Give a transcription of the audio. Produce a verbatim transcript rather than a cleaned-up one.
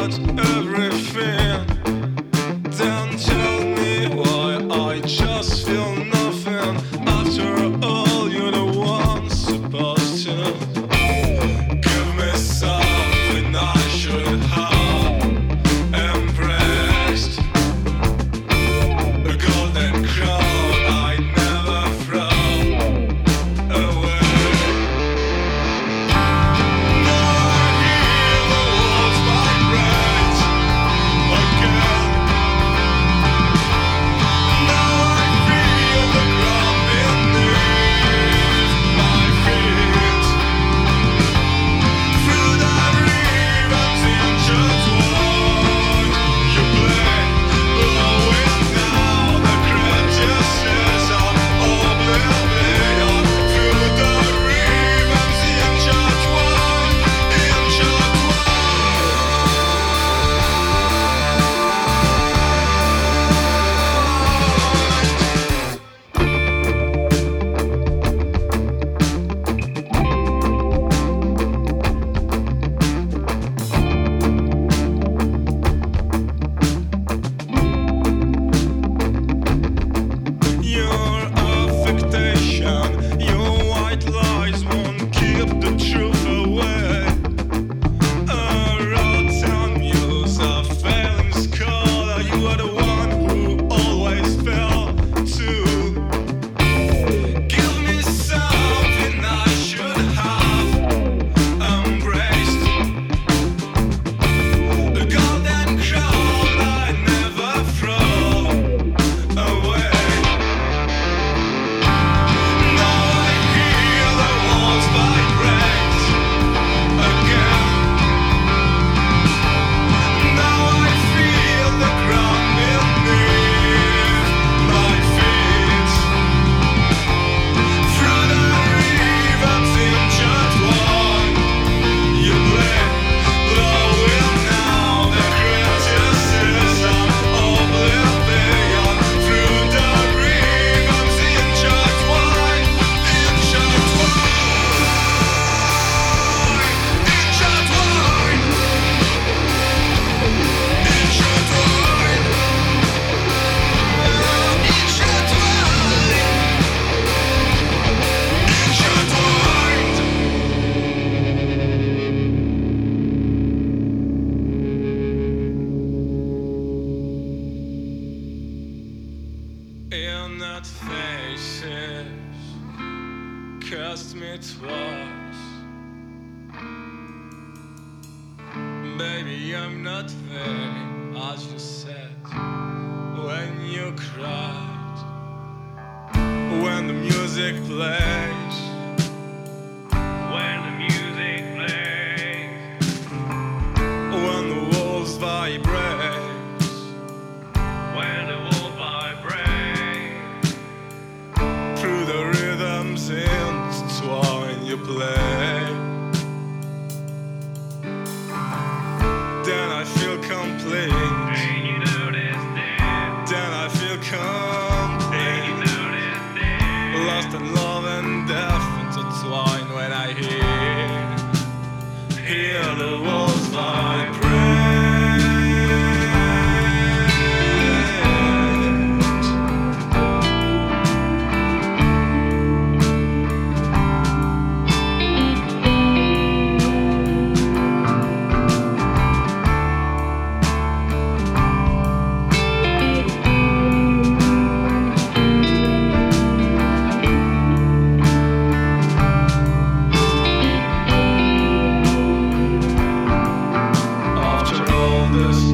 about everything. Don't tell me why I just feel nothing. After all, you're the one supposed to give me something I should have embraced. A golden crown I never throw away. In that faces cursed me twice. Baby, I'm not there, as you said when you cried. When the music plays, when the music plays, when the walls vibrate, when the walls vibrate, through the rhythms intertwine you play. Then I feel complete. And you noticed it. Then I feel complete. And you noticed it. Lost in love and death intertwine when I hear, hear the walls vibrate. This